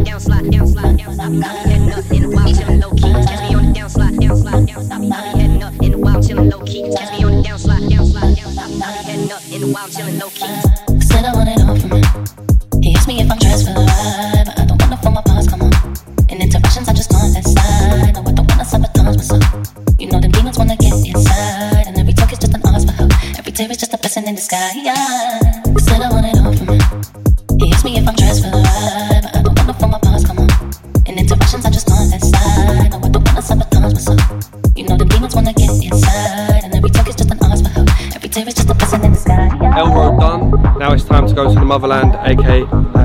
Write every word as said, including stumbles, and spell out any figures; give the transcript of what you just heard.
down slide, down slide, down slide. I be heading up in the wild, chillin' low key. Catch me on the down slide, down slide, down slide. I be heading up in the wild, chillin' low key. Catch me on the down slide, down slide, down slide. I be heading up in the wild, chillin' low key. Said I want it all from him. He asked me if I'm dressed for the ride, but I don't wanna feel my pause come on. In interruptions, I just want that side. No, I don't wanna sabotage myself. You know them demons wanna get inside, and every talk is just an ask for help. Every tear is just a blessing in disguise. Said I want it all from him. He asked me if I'm dressed for the ride, but I don't wanna feel my pause come on. In interruptions, I just want that side. No, I don't wanna sabotage myself. You know them demons wanna get inside, and every talk is just an ask for help. Every tear is just a blessing in disguise. Elbow done. Now it's time to go to the motherland, aka